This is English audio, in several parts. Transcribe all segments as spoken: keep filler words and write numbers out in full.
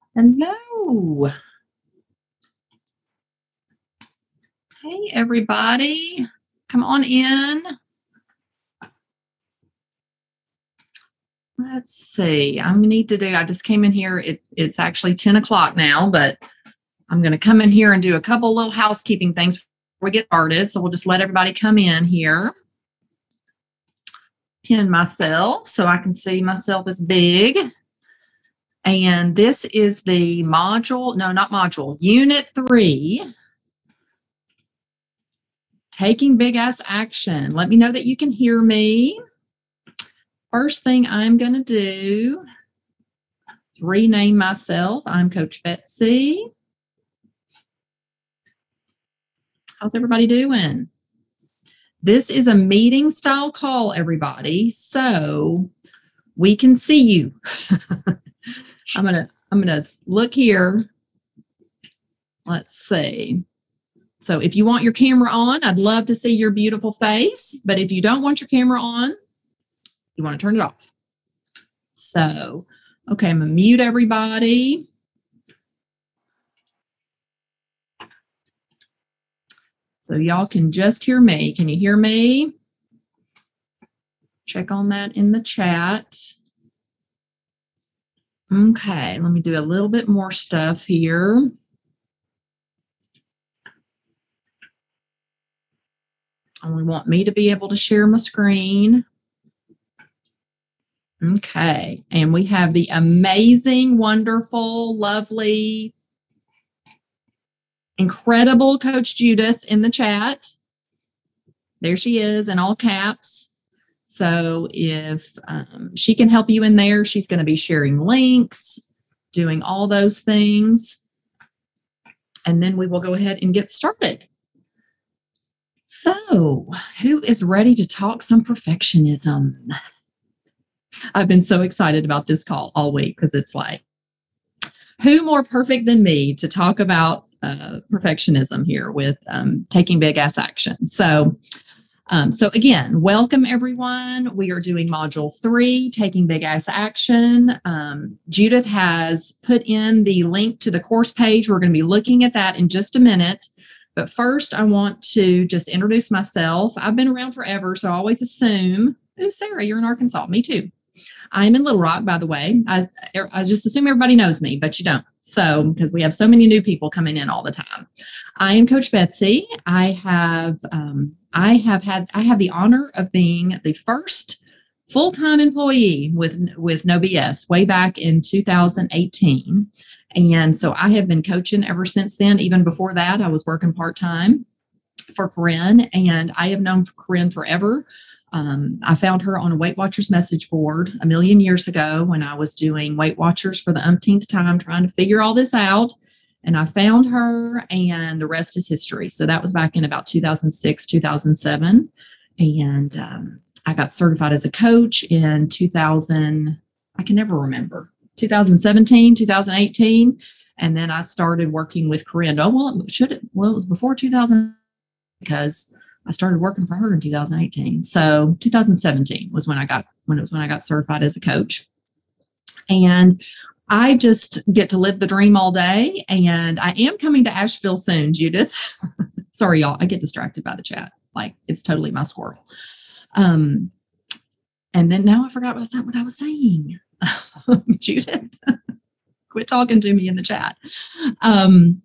Hello. Hey, everybody. Come on in. Let's see. I need to do, I just came in here. It, it's actually ten o'clock now, but I'm going to come in here and do a couple little housekeeping things before we get started. So we'll just let everybody come in here. Pin myself so I can see myself as big. And this is the module, no, not module, unit three. Taking big ass action. Let me know that you can hear me. First thing I'm going to do is rename myself. I'm Coach Betsy. How's everybody doing? This is a meeting style call, everybody, so we can see you. I'm going to I'm going to look here. Let's see. So if you want your camera on, I'd love to see your beautiful face, but if you don't want your camera on, you want to turn it off. So, okay, I'm going to mute everybody. So y'all can just hear me. Can you hear me? Check on that in the chat. Okay, let me do a little bit more stuff here. Only want me to be able to share my screen. Okay, and we have the amazing, wonderful, lovely, incredible Coach Judith in the chat. There she is in all caps. So if um, she can help you in there, she's going to be sharing links, doing all those things. And then we will go ahead and get started. So who is ready to talk some perfectionism? I've been so excited about this call all week because it's like, who more perfect than me to talk about uh, perfectionism here with um, taking big ass action. So, um, so again, welcome everyone. We are doing module three, taking big ass action. Um, Judith has put in the link to the course page. We're going to be looking at that in just a minute. But first, I want to just introduce myself. I've been around forever, so I always assume, oh, Sarah, you're in Arkansas. Me too. I'm in Little Rock, by the way. I, I just assume everybody knows me, but you don't. So, because we have so many new people coming in all the time. I am Coach Betsy. I have, um, I have had, I have the honor of being the first full-time employee with with No B S way back in two thousand eighteen, and so I have been coaching ever since then. Even before that, I was working part-time for Corinne, and I have known Corinne forever. Um, I found her on a Weight Watchers message board a million years ago when I was doing Weight Watchers for the umpteenth time, trying to figure all this out. And I found her, and the rest is history. So that was back in about two thousand six, two thousand seven. And um, I got certified as a coach in two thousand, I can never remember, two thousand seventeen, two thousand eighteen. And then I started working with Corinne. Oh, well, it should it? Well, it was before two thousand because I started working for her in two thousand eighteen. So two thousand seventeen was when I got when it was when I got certified as a coach. And I just get to live the dream all day. And I am coming to Asheville soon, Judith. Sorry, y'all. I get distracted by the chat. Like it's totally my squirrel. Um, and then now I forgot what I, what I was saying. Judith, quit talking to me in the chat. Um,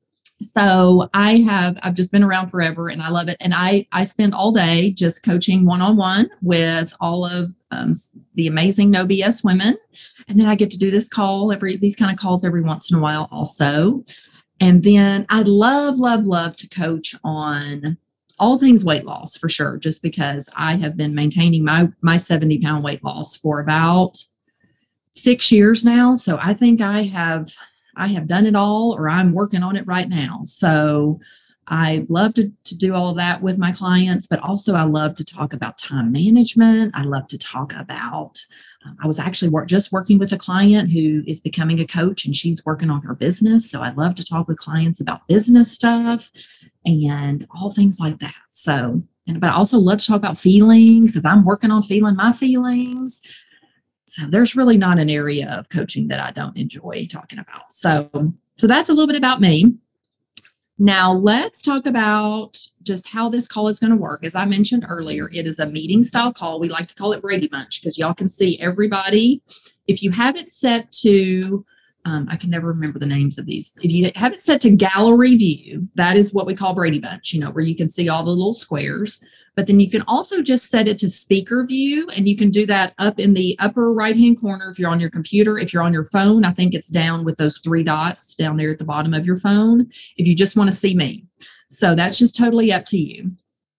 So I have, I've just been around forever and I love it. And I, I spend all day just coaching one-on-one with all of um, the amazing No B S women. And then I get to do this call every, these kind of calls every once in a while also. And then I love, love, love to coach on all things weight loss for sure, just because I have been maintaining my, my seventy pound weight loss for about six years now. So I think I have I have done it all, or I'm working on it right now. So I love to, to do all of that with my clients, but also I love to talk about time management. I love to talk about, um, I was actually work, just working with a client who is becoming a coach and she's working on her business. So I love to talk with clients about business stuff and all things like that. So, and but I also love to talk about feelings because I'm working on feeling my feelings. So there's really not an area of coaching that I don't enjoy talking about. So, so that's a little bit about me. Now let's talk about just how this call is going to work. As I mentioned earlier, it is a meeting style call. We like to call it Brady Bunch because y'all can see everybody. If you have it set to, um, I can never remember the names of these. If you have it set to gallery view, that is what we call Brady Bunch, you know, where you can see all the little squares. But then you can also just set it to speaker view, and you can do that up in the upper right-hand corner if you're on your computer. If you're on your phone, I think it's down with those three dots down there at the bottom of your phone if you just want to see me. So that's just totally up to you.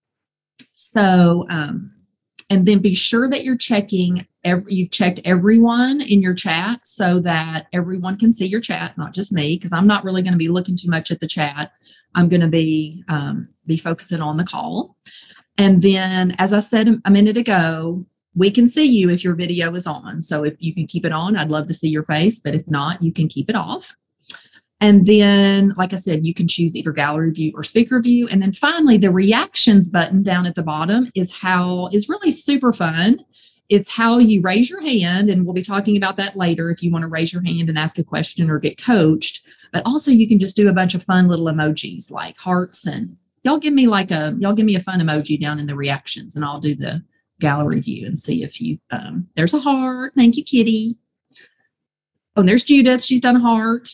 So, um, and then be sure that you're checking, every, you've checked everyone in your chat so that everyone can see your chat, not just me, because I'm not really going to be looking too much at the chat. I'm going to be, um, be focusing on the call. And then, as I said a minute ago, we can see you if your video is on. So if you can keep it on, I'd love to see your face, but if not, you can keep it off. And then, like I said, you can choose either gallery view or speaker view. And then finally, the reactions button down at the bottom is how is really super fun. It's how you raise your hand, and we'll be talking about that later if you want to raise your hand and ask a question or get coached. But also you can just do a bunch of fun little emojis like hearts, and y'all give me like a, y'all give me a fun emoji down in the reactions, and I'll do the gallery view and see if you, um, there's a heart. Thank you, Kitty. Oh, and there's Judith. She's done a heart.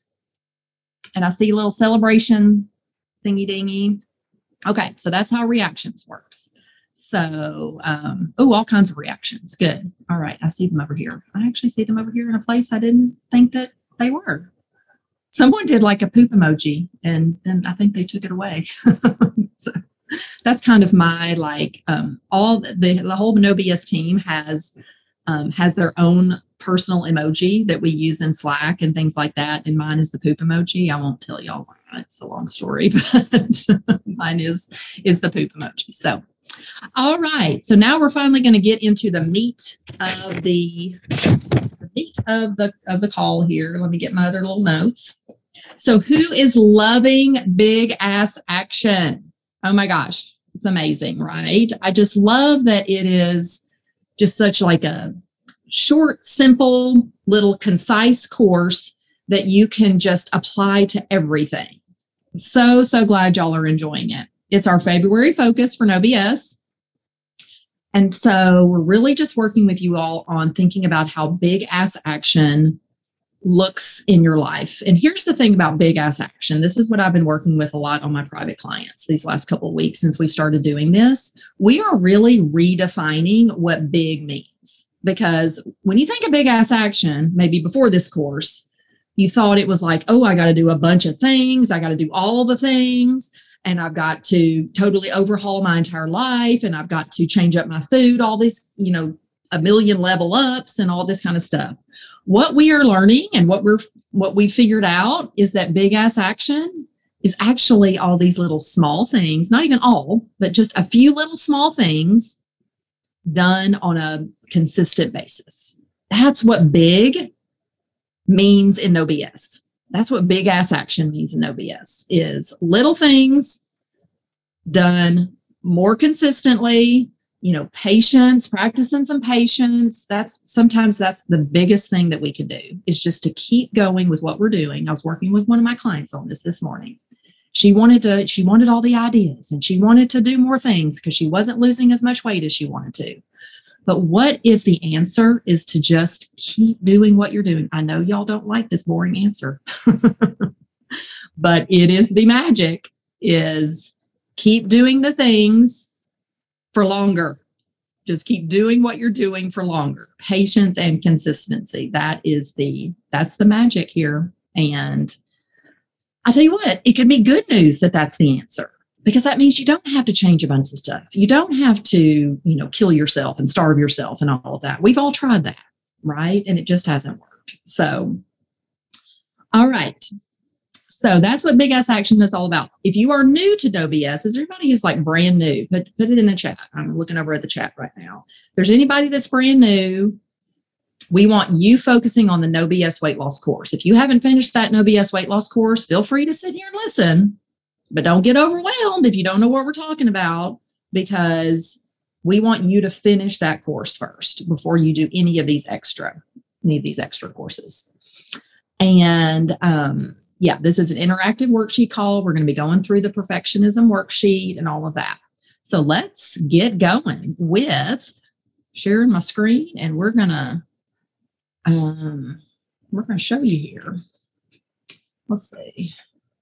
And I see a little celebration thingy dingy. Okay, so that's how reactions works. So, um, oh, all kinds of reactions. Good. All right, I see them over here. I actually see them over here in a place I didn't think that they were. Someone did like a poop emoji, and then I think they took it away. So that's kind of my like um, all the the whole No B S team has um, has their own personal emoji that we use in Slack and things like that. And mine is the poop emoji. I won't tell y'all why. It's a long story, but mine is is the poop emoji. So, all right. So now we're finally going to get into the meat of the, the meat of the of the call here. Let me get my other little notes. So who is loving big ass action? Oh my gosh, it's amazing, right? I just love that it is just such like a short, simple, little concise course that you can just apply to everything. So, so glad y'all are enjoying it. It's our February focus for No B S. And so we're really just working with you all on thinking about how big ass action looks in your life. And here's the thing about big ass action. This is what I've been working with a lot on my private clients these last couple of weeks since we started doing this. We are really redefining what big means. Because when you think of big ass action, maybe before this course, you thought it was like, oh, I got to do a bunch of things. I got to do all the things. And I've got to totally overhaul my entire life. And I've got to change up my food, all these, you know, a million level ups and all this kind of stuff. What we are learning and what we're, what we figured out is that big ass action is actually all these little small things, not even all, but just a few little small things done on a consistent basis. That's what big means in No B S. That's what big ass action means in No B S is little things done more consistently, you know, patience, practicing some patience. That's sometimes that's the biggest thing that we can do is just to keep going with what we're doing. I was working with one of my clients on this this morning. She wanted to, she wanted all the ideas and she wanted to do more things because she wasn't losing as much weight as she wanted to. But what if the answer is to just keep doing what you're doing? I know y'all don't like this boring answer, but it is the magic is keep doing the things for longer. Just keep doing what you're doing for longer. Patience and consistency. That is the, that's the magic here. And I tell you what, it can be good news that that's the answer. Because that means you don't have to change a bunch of stuff. You don't have to, you know, kill yourself and starve yourself and all of that. We've all tried that, right? And it just hasn't worked. So, all right. So that's what big ass action is all about. If you are new to No B S, is there anybody who's like brand new? Put, put it in the chat. I'm looking over at the chat right now. If there's anybody that's brand new, we want you focusing on the No B S weight loss course. If you haven't finished that No B S weight loss course, feel free to sit here and listen. But don't get overwhelmed if you don't know what we're talking about, because We want you to finish that course first before you do any of these extra, any of these extra courses. And um, yeah, this is an interactive worksheet call. We're going to be going through the perfectionism worksheet and all of that. So let's get going with sharing my screen, and we're gonna um, we're gonna show you here. Let's see.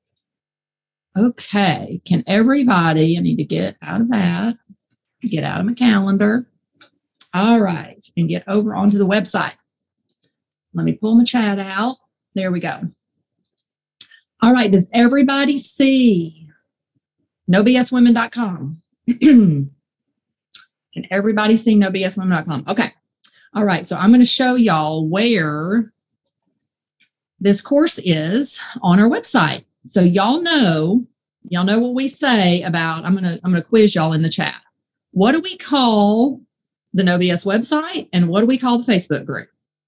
Okay, can everybody? I need to get out of that. Get out of my calendar. All right, and get over onto the website. Let me pull my chat out. There we go. All right, does everybody see no b s women dot com? Can everybody see no b s women dot com? Okay. All right, so I'm going to show y'all where this course is on our website. So y'all know, y'all know what we say about, I'm going to I'm going to quiz y'all in the chat. What do we call the No B S website, and what do we call the Facebook group?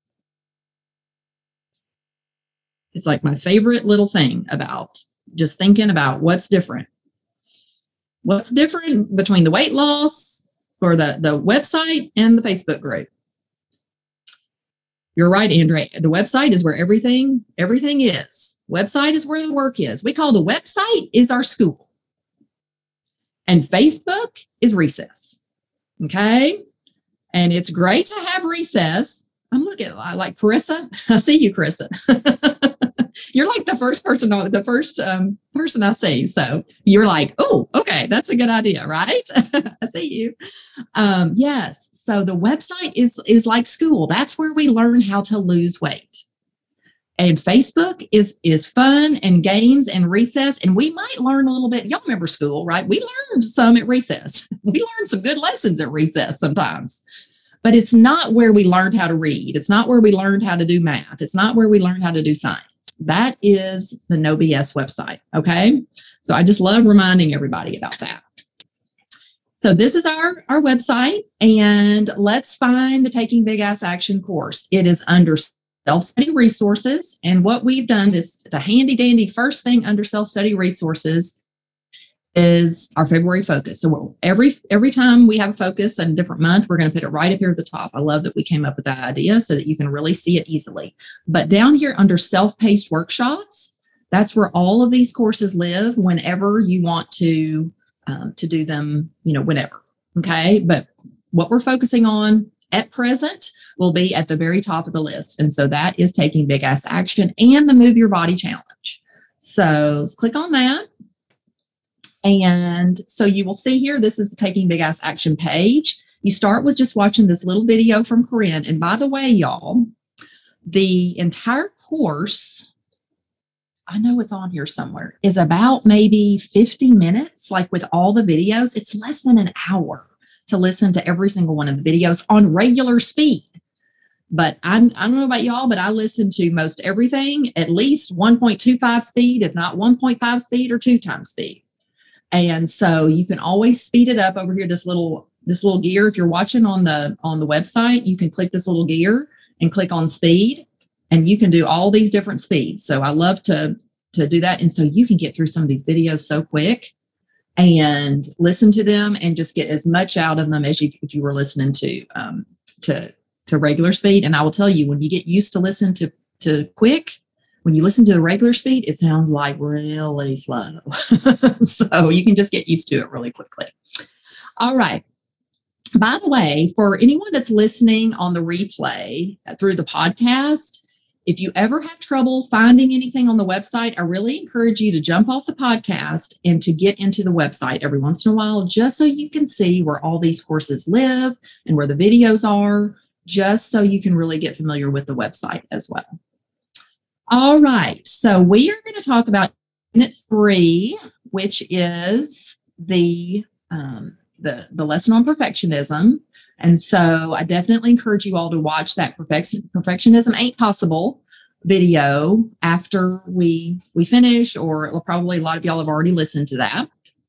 It's like my favorite little thing about just thinking about what's different. What's different between the weight loss or the, the website and the Facebook group? You're right, Andrea. The website is where everything, everything is. Website is where the work is. We call the website is our school. And Facebook is recess. Okay? And it's great to have recess. I'm looking at like Carissa. I see you, Carissa. You're like the first person, the first um, person I see. So you're like, oh, okay, that's a good idea, right? I see you. Um, yes. So the website is is like school. That's where we learn how to lose weight. And Facebook is is fun and games and recess. And we might learn a little bit. Y'all remember school, right? We learned some at recess. We learned some good lessons at recess sometimes. But it's not where we learned how to read. It's not where we learned how to do math. It's not where we learned how to do science. That is the No B S website, okay? So I just love reminding everybody about that. So this is our, our website, and let's find the Taking Big Ass Action course. It is under self-study resources, and what we've done is the handy dandy first thing under self-study resources is our February focus. So every every time we have a focus in a different month, we're going to put it right up here at the top. I love that we came up with that idea so that you can really see it easily. But down here under self-paced workshops, that's where all of these courses live whenever you want to um, to do them, you know, whenever. Okay. But what we're focusing on at present will be at the very top of the list. And so that is Taking Big Ass Action and the Move Your Body Challenge. So let's click on that. And so you will see here, this is the Taking Big Ass Action page. You start with just watching this little video from Corinne. And by the way, y'all, the entire course, I know it's on here somewhere, is about maybe fifty minutes, like with all the videos. It's less than an hour to listen to every single one of the videos on regular speed. But I, I don't know about y'all, but I listen to most everything at least one point two five speed, if not one point five speed or two times speed. And so you can always speed it up over here, this little this little gear. If you're watching on the on the website, you can click this little gear and click on speed, and you can do all these different speeds. So I love to to do that. And so you can get through some of these videos so quick and listen to them and just get as much out of them as you if you were listening to um, to to regular speed. And I will tell you, when you get used to listen to to quick, when you listen to the regular speed, it sounds like really slow. So you can just get used to it really quickly. All right. By the way, for anyone that's listening on the replay through the podcast, if you ever have trouble finding anything on the website, I really encourage you to jump off the podcast and to get into the website every once in a while, just so you can see where all these courses live and where the videos are, just so you can really get familiar with the website as well. All right, so we are going to talk about unit three, which is the, um, the, the lesson on perfectionism. And so I definitely encourage you all to watch that perfection, Perfectionism Ain't Possible video after we, we finish, or probably a lot of y'all have already listened to that.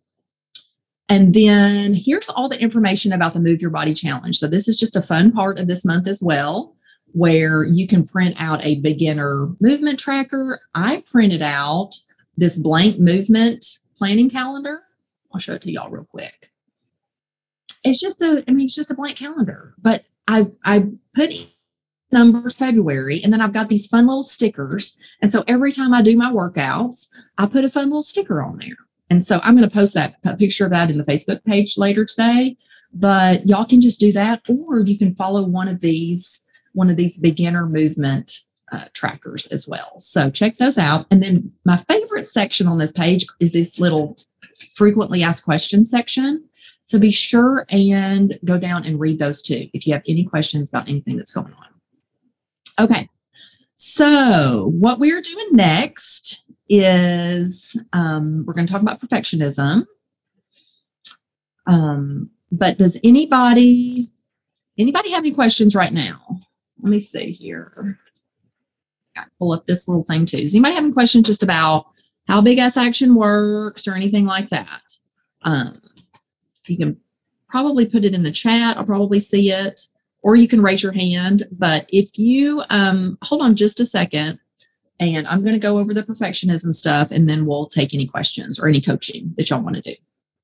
And then here's all the information about the Move Your Body Challenge. So this is just a fun part of this month as well, where you can print out a beginner movement tracker. I printed out this blank movement planning calendar. I'll show it to y'all real quick. it's just a, I mean, it's just a blank calendar. But I, I put in number February, and then I've got these fun little stickers. And so every time I do my workouts, I put a fun little sticker on there. And so I'm going to post that a picture of that in the Facebook page later today. But y'all can just do that, or you can follow one of these, one of these beginner movement uh, trackers as well. So check those out. And then my favorite section on this page is this little frequently asked questions section. So be sure and go down and read those too if you have any questions about anything that's going on. Okay, so what we're doing next is um, we're going to talk about perfectionism. Um, but does anybody anybody have any questions right now? Let me see here. I pull up this little thing too. Does anybody have any questions just about how Big Ass Action works or anything like that? Um, you can probably put it in the chat. I'll probably see it, or you can raise your hand. But if you um, hold on just a second, and I'm going to go over the perfectionism stuff, and then we'll take any questions or any coaching that y'all want to do.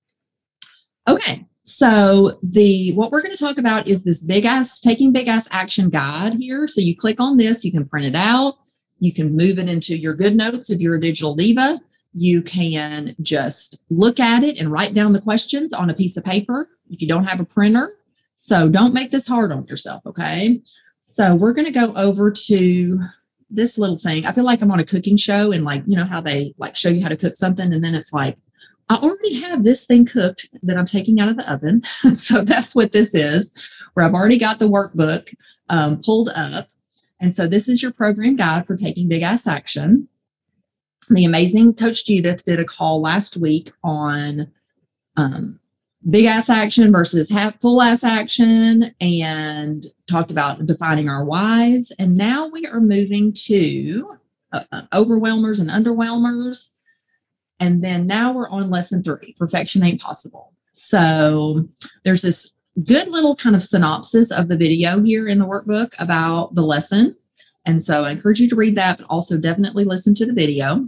Okay, so the what we're going to talk about is this big ass taking big ass action guide here. So you click on this, you can print it out, you can move it into your good notes if you're a digital diva. You can just look at it and write down the questions on a piece of paper if you don't have a printer. So don't make this hard on yourself, okay? So we're going to go over to this little thing. I feel like I'm on a cooking show, and like, you know how they like show you how to cook something, and then it's like, I already have this thing cooked that I'm taking out of the oven. So that's what this is, where I've already got the workbook um, pulled up. And so this is your program guide for taking big ass action. The amazing Coach Judith did a call last week on um, big ass action versus half full ass action, and talked about defining our whys. And now we are moving to uh, uh, overwhelmers and underwhelmers. And then now we're on lesson three, perfection ain't possible. So there's this good little kind of synopsis of the video here in the workbook about the lesson. And so I encourage you to read that, but also definitely listen to the video.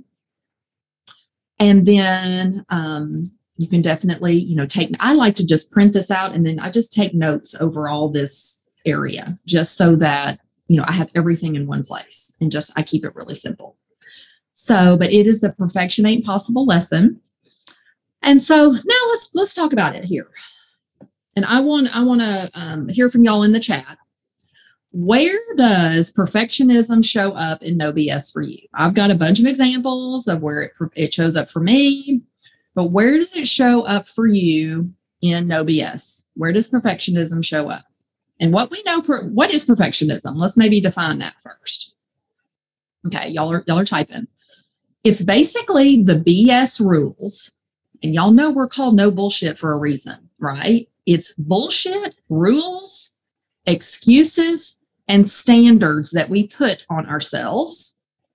And then um, you can definitely, you know, take, I like to just print this out, and then I just take notes over all this area just so that, you know, I have everything in one place, and just, I keep it really simple. So, but it is the perfection ain't possible lesson. And so now let's, let's talk about it here. And I want, I want to um, hear from y'all in the chat. Where does perfectionism show up in No B S for you? I've got a bunch of examples of where it, it shows up for me, but where does it show up for you in No B S? Where does perfectionism show up? And what we know, per, what is perfectionism? Let's maybe define that first. Okay, y'all are, y'all are typing. It's basically the B S rules, and y'all know we're called no bullshit for a reason, right? It's bullshit, rules, excuses, and standards that we put on ourselves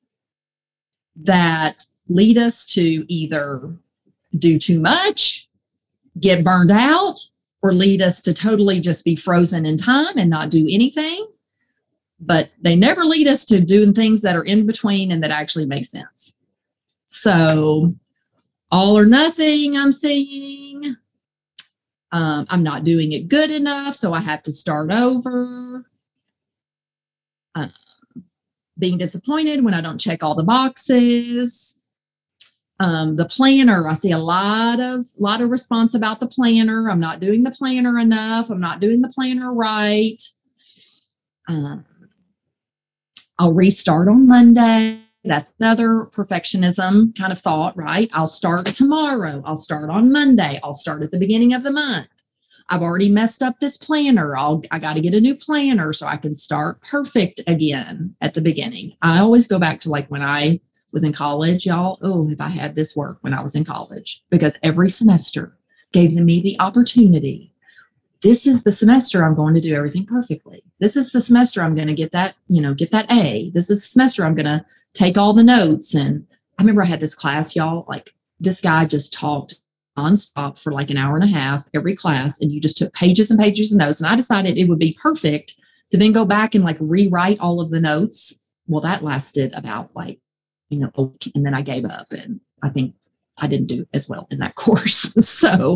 that lead us to either do too much, get burned out, or lead us to totally just be frozen in time and not do anything. But they never lead us to doing things that are in between and that actually make sense. So all or nothing, I'm seeing. Um, I'm not doing it good enough, so I have to start over. Um, being disappointed when I don't check all the boxes. Um, the planner, I see a lot of lot of response about the planner. I'm not doing the planner enough. I'm not doing the planner right. Um, I'll restart on Monday. That's another perfectionism kind of thought, right? I'll start tomorrow. I'll start on Monday. I'll start at the beginning of the month. I've already messed up this planner. I'll, I got to get a new planner so I can start perfect again at the beginning. I always go back to like when I was in college, y'all. Oh, if I had this work when I was in college, because every semester gave me the opportunity. This is the semester I'm going to do everything perfectly. This is the semester I'm going to get that, you know, get that A. This is the semester I'm going to take all the notes. And I remember I had this class, y'all, like this guy just talked nonstop for like an hour and a half every class. And you just took pages and pages of notes. And I decided it would be perfect to then go back and like rewrite all of the notes. Well, that lasted about like, you know, a week, and then I gave up. And I think I didn't do as well in that course. So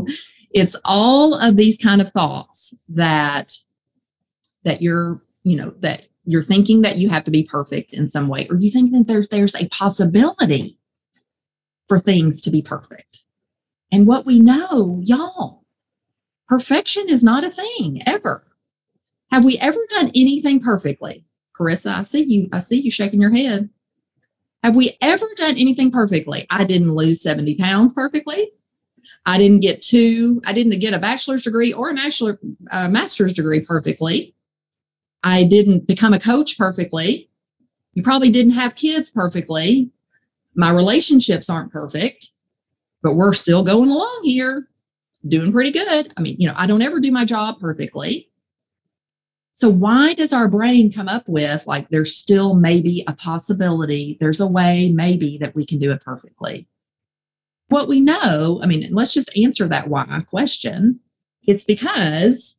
It's all of these kind of thoughts that that you're, you know, that you're thinking that you have to be perfect in some way, or you think that there's there's a possibility for things to be perfect. And what we know, y'all, perfection is not a thing ever. Have we ever done anything perfectly? Carissa, I see you. I see you shaking your head. Have we ever done anything perfectly? I didn't lose seventy pounds perfectly. I didn't get two. I didn't get a bachelor's degree or a master, uh, master's degree perfectly. I didn't become a coach perfectly. You probably didn't have kids perfectly. My relationships aren't perfect, but we're still going along here, doing pretty good. I mean, you know, I don't ever do my job perfectly. So why does our brain come up with like there's still maybe a possibility, there's a way maybe that we can do it perfectly? What we know, I mean, let's just answer that why question. It's because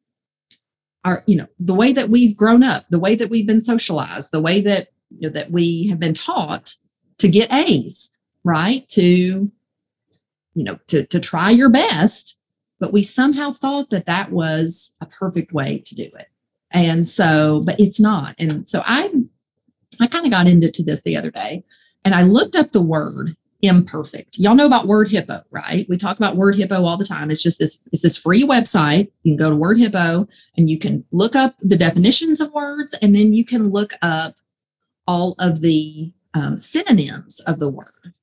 our, you know, the way that we've grown up, the way that we've been socialized, the way that, you know, that we have been taught to get A's, right? To, you know, to, to try your best, but we somehow thought that that was a perfect way to do it. And so, but it's not. And so I, I kind of got into this the other day and I looked up the word imperfect. Y'all know about Word Hippo, right? We talk about Word Hippo all the time. It's just this, it's this free website. You can go to Word Hippo and you can look up the definitions of words, and then you can look up all of the um, synonyms of the word.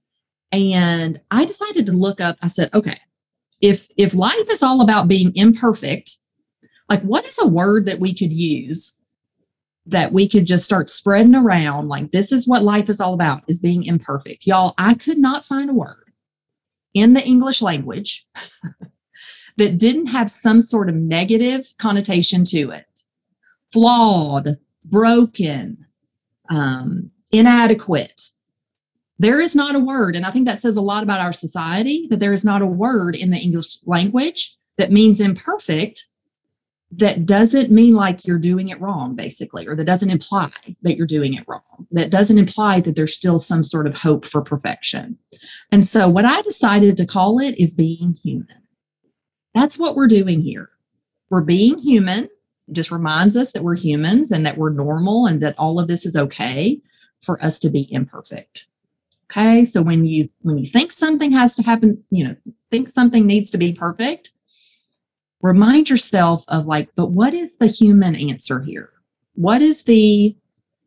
And I decided to look up, I said, okay, if, if life is all about being imperfect, like what is a word that we could use that we could just start spreading around? Like, this is what life is all about, is being imperfect. Y'all, I could not find a word in the English language that didn't have some sort of negative connotation to it. Flawed, broken, um, inadequate. There is not a word, and I think that says a lot about our society, that there is not a word in the English language that means imperfect that doesn't mean like you're doing it wrong, basically, or that doesn't imply that you're doing it wrong, that doesn't imply that there's still some sort of hope for perfection. And so what I decided to call it is being human. That's what we're doing here. We're being human. It just reminds us that we're humans and that we're normal and that all of this is okay for us to be imperfect. Okay, so when you when you think something has to happen, you know, think something needs to be perfect, remind yourself of like, but what is the human answer here? What is the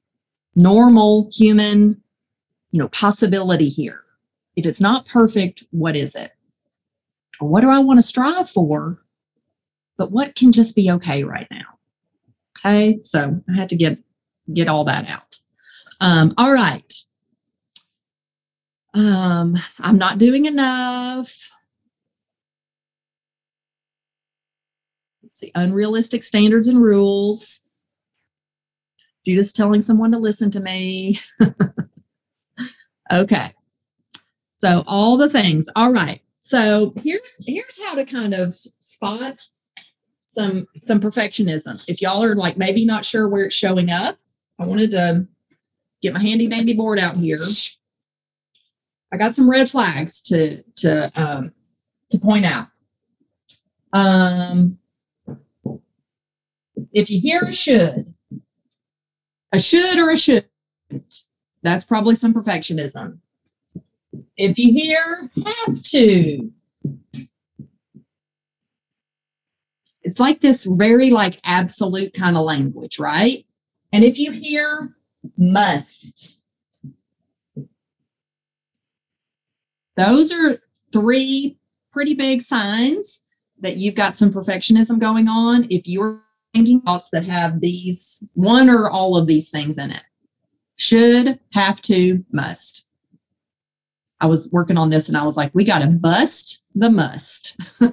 normal human, you know, possibility here? If it's not perfect, what is it? Or what do I want to strive for? But what can just be okay right now? Okay, so I had to get get all that out. Um, all right. Um, I'm not doing enough. Let's see, unrealistic standards and rules. Judith's telling someone to listen to me. Okay. So all the things. All right. So here's here's how to kind of spot some some perfectionism. If y'all are like maybe not sure where it's showing up, I wanted to get my handy dandy board out here. I got some red flags to to um, to point out. Um, if you hear a should, a should or a shouldn't, that's probably some perfectionism. If you hear have to, it's like this very like absolute kind of language, right? And if you hear must, those are three pretty big signs that you've got some perfectionism going on if you're thinking thoughts that have these one or all of these things in it. Should, have to, must. I was working on this and I was like, we got to bust the must.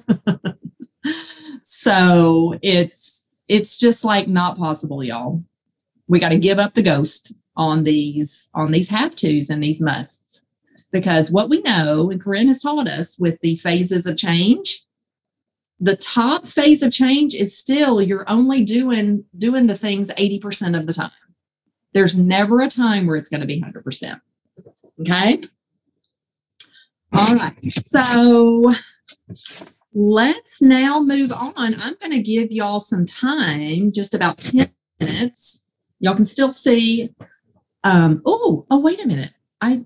So it's it's just like not possible, y'all. We got to give up the ghost on these on these have tos and these musts. Because what we know, and Corinne has taught us with the phases of change, the top phase of change is still you're only doing doing the things eighty percent of the time. There's never a time where it's going to be one hundred percent. Okay? All right. So let's now move on. I'm going to give y'all some time, just about ten minutes. Y'all can still see. Um, oh, oh, wait a minute. I,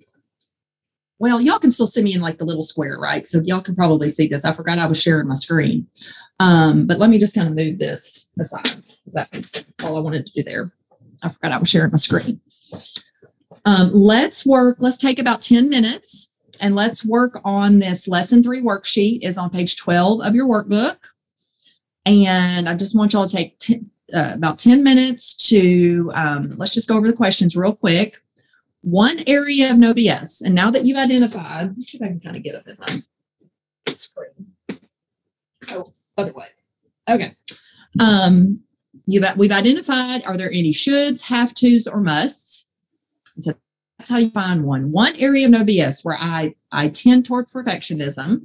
well, y'all can still see me in like the little square, right? So y'all can probably see this. I forgot I was sharing my screen. Um, but let me just kind of move this aside. That was all I wanted to do there. I forgot I was sharing my screen. Um, let's work, let's take about ten minutes and let's work on this lesson three worksheet. Is on page twelve of your workbook. And I just want y'all to take ten, uh, about ten minutes to, um, let's just go over the questions real quick. One area of no B S. And now that you've identified, let's see if I can kind of get up in my screen. Oh, other way. Okay. Um, you've, we've identified, are there any shoulds, have tos, or musts? So that's how you find one. One area of no B S where I, I tend toward perfectionism.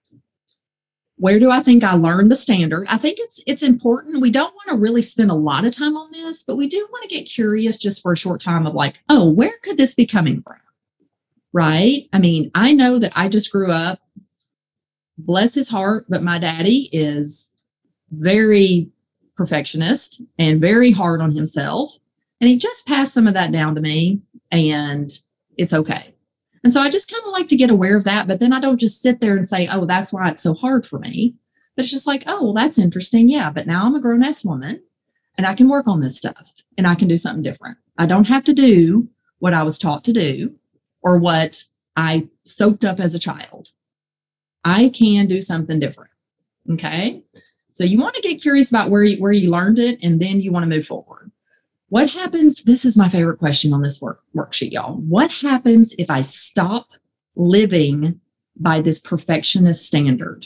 Where do I think I learned the standard? I think it's it's important. We don't want to really spend a lot of time on this, but we do want to get curious just for a short time of like, oh, where could this be coming from? Right? I mean, I know that I just grew up, bless his heart, but my daddy is very perfectionist and very hard on himself. And he just passed some of that down to me, and it's okay. And so I just kind of like to get aware of that, but then I don't just sit there and say, oh, that's why it's so hard for me. But it's just like, oh, well, that's interesting. Yeah, but now I'm a grown-ass woman and I can work on this stuff and I can do something different. I don't have to do what I was taught to do or what I soaked up as a child. I can do something different. Okay. So you want to get curious about where you, where you learned it, and then you want to move forward. What happens? This is my favorite question on this work, worksheet, y'all. What happens if I stop living by this perfectionist standard?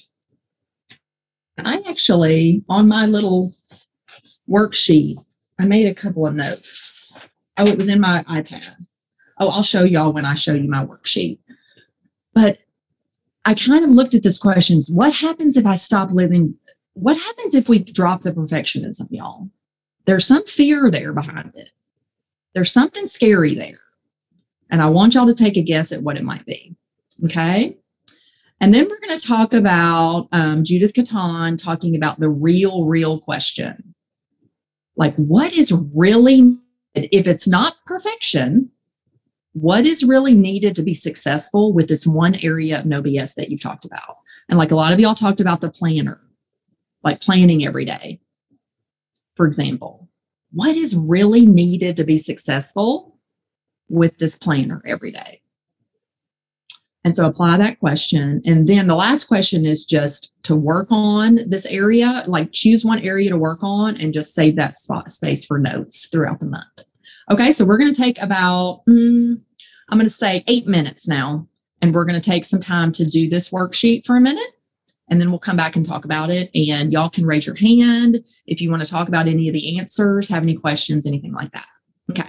I actually, on my little worksheet, I made a couple of notes. Oh, it was in my iPad. Oh, I'll show y'all when I show you my worksheet. But I kind of looked at this question. What happens if I stop living? What happens if we drop the perfectionism, y'all? There's some fear there behind it. There's something scary there. And I want y'all to take a guess at what it might be. Okay. And then we're going to talk about um, Judith Catan talking about the real, real question. Like, what is really, if it's not perfection, what is really needed to be successful with this one area of no B S that you've talked about? And like a lot of y'all talked about the planner, like planning every day. For example, what is really needed to be successful with this planner every day? And so apply that question. And then the last question is just to work on this area, like choose one area to work on and just save that spot space for notes throughout the month. Okay, so we're going to take about, mm, I'm going to say eight minutes now, and we're going to take some time to do this worksheet for a minute. And then we'll come back and talk about it. And y'all can raise your hand if you want to talk about any of the answers, have any questions, anything like that. Okay.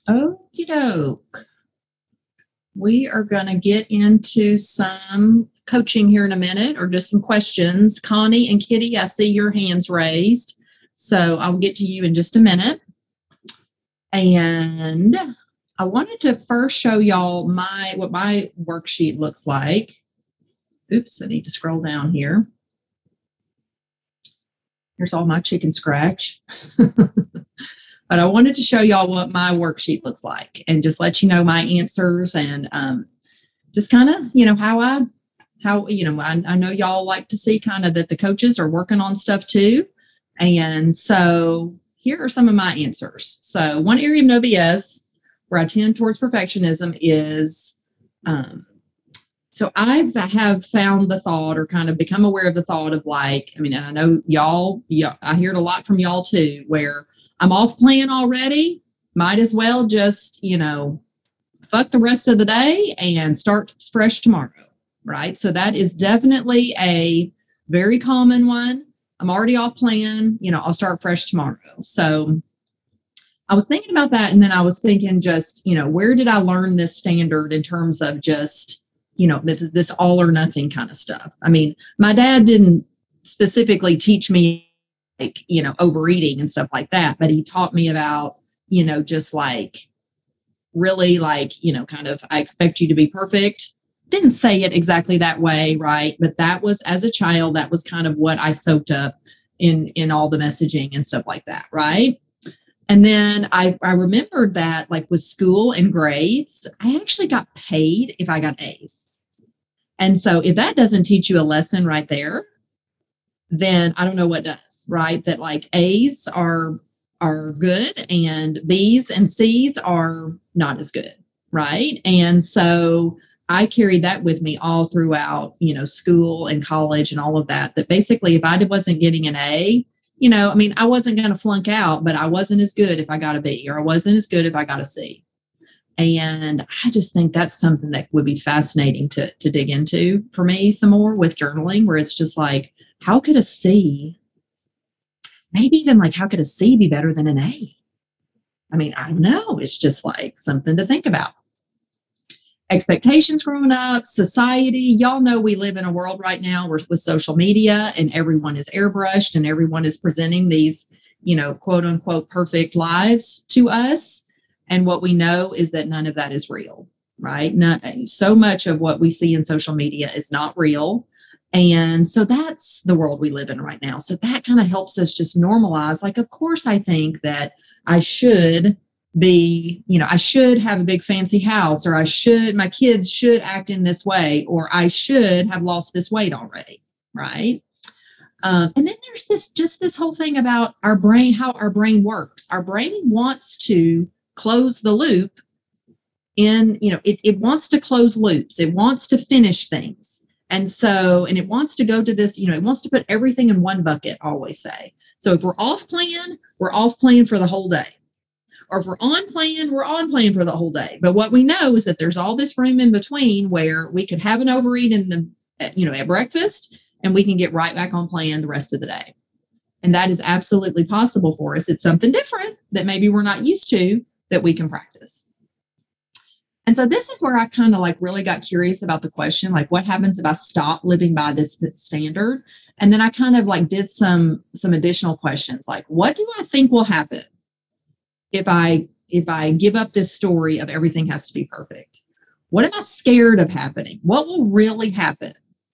Okie doke. We are going to get into some coaching here in a minute, or just some questions. Connie and Kitty, I see your hands raised, so I'll get to you in just a minute. And I wanted to first show y'all my what my worksheet looks like. Oops, I need to scroll down here. Here's all my chicken scratch. But I wanted to show y'all what my worksheet looks like and just let you know my answers, and um, just kind of, you know, how I, how, you know, I, I know y'all like to see kind of that the coaches are working on stuff too. And so here are some of my answers. So one area of no B S where I tend towards perfectionism is, um, so I have found the thought, or kind of become aware of the thought of like, I mean, and I know y'all, y'all, I hear it a lot from y'all too, where I'm off plan already, might as well just, you know, fuck the rest of the day and start fresh tomorrow, right? So that is definitely a very common one. I'm already off plan, you know, I'll start fresh tomorrow. So I was thinking about that, and then I was thinking just, you know, where did I learn this standard in terms of just, you know, this, this all or nothing kind of stuff. I mean, my dad didn't specifically teach me, like, you know, overeating and stuff like that, but he taught me about, you know, just like really like, you know, kind of, I expect you to be perfect. Didn't say it exactly that way, right? But that was, as a child, that was kind of what I soaked up in in all the messaging and stuff like that, right? And then I, I remembered that, like with school and grades, I actually got paid if I got A's. And so if that doesn't teach you a lesson right there, then I don't know what does, right? That like A's are are good and B's and C's are not as good, right? And so I carried that with me all throughout, you know, school and college and all of that, that basically if I wasn't getting an A, you know, I mean, I wasn't going to flunk out, but I wasn't as good if I got a B, or I wasn't as good if I got a C. And I just think that's something that would be fascinating to, to dig into for me some more with journaling, where it's just like, how could a C, maybe even like, how could a C be better than an A? I mean, I don't know. It's just like something to think about. Expectations growing up, society. Y'all know we live in a world right now where, with social media, and everyone is airbrushed and everyone is presenting these, you know, quote unquote, perfect lives to us. And what we know is that none of that is real, right? Not, so much of what we see in social media is not real. And so that's the world we live in right now. So that kind of helps us just normalize. Like, of course, I think that I should be, you know, I should have a big fancy house, or I should, my kids should act in this way, or I should have lost this weight already, right? Um, and then there's this, just this whole thing about our brain, how our brain works. Our brain wants to close the loop in, you know, it, it wants to close loops. It wants to finish things. And so, and it wants to go to this, you know, it wants to put everything in one bucket, I always say. So if we're off plan, we're off plan for the whole day. Or if we're on plan, we're on plan for the whole day. But what we know is that there's all this room in between where we could have an overeat in the, you know, at breakfast, and we can get right back on plan the rest of the day. And that is absolutely possible for us. It's something different that maybe we're not used to that we can practice. And so this is where I kind of like really got curious about the question, like what happens if I stop living by this standard? And then I kind of like did some, some additional questions, like what do I think will happen if I, if I give up this story of everything has to be perfect? What am I scared of happening? What will really happen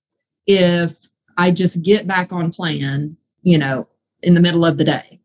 if I just get back on plan, you know, in the middle of the day?